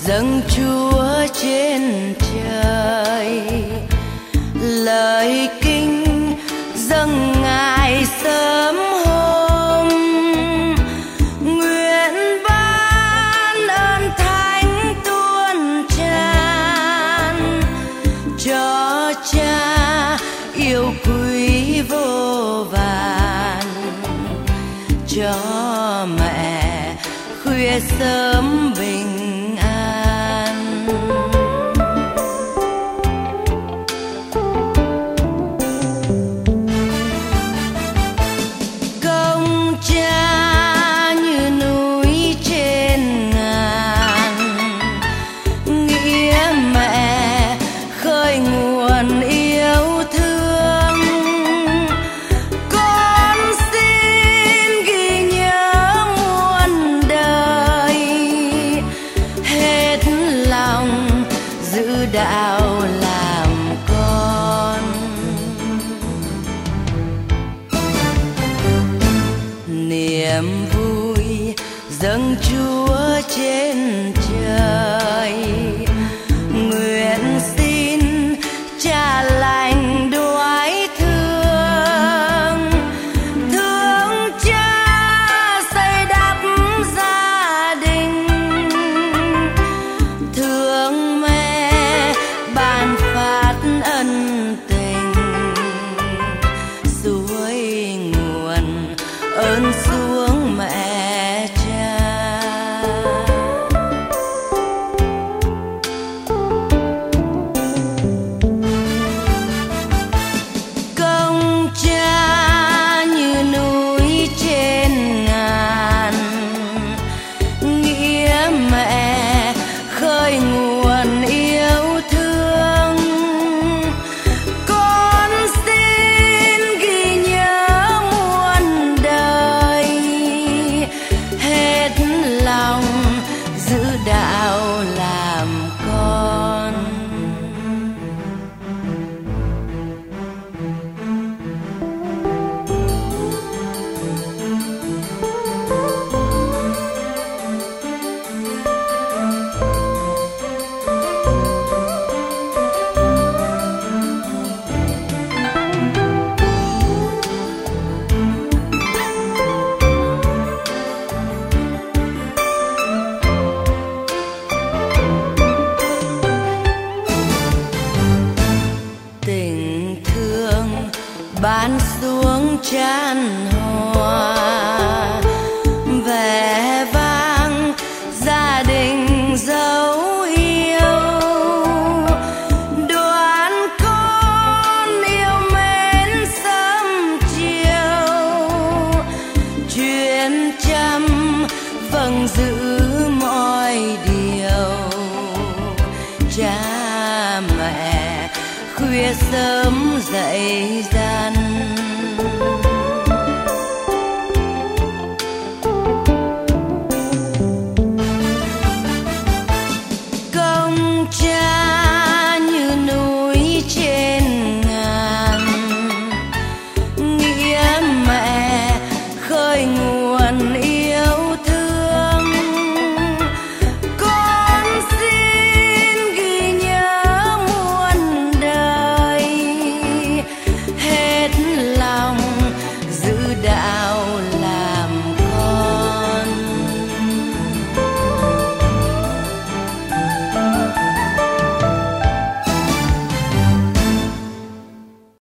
dâng Chúa trên trời, lời kinh dâng Ngài sớm hôm, nguyện ban ơn thánh tuôn tràn cho Cha yêu quý vô vàn, cho mẹ khuya sớm bình an. Công Cha như núi trên ngàn, nghĩa mẹ khơi nguồn yêu thương. Con xin ghi nhớ muôn đời, hết lòng giữ đạo làm con. Niềm vui dâng Chúa trên trời, nguyện xin Cha lành đoái thương, thương Cha xây đắp gia đình, thương mẹ ban phát ân tình, suối nguồn ơn xuống mẹ Cha. Công Cha như núi trên ngàn, nghĩa mẹ khơi nguồn yêu thương. Con xin ghi nhớ muôn đời, hết lòng giữ đạo làm con. Tình thương ban xuống chan hòa, vẻ vang gia đình dấu yêu. Đoàn con yêu mến sớm chiều, truyền chăm vâng giữ mọi điều. Cha mẹ khuya sớm dậy gian,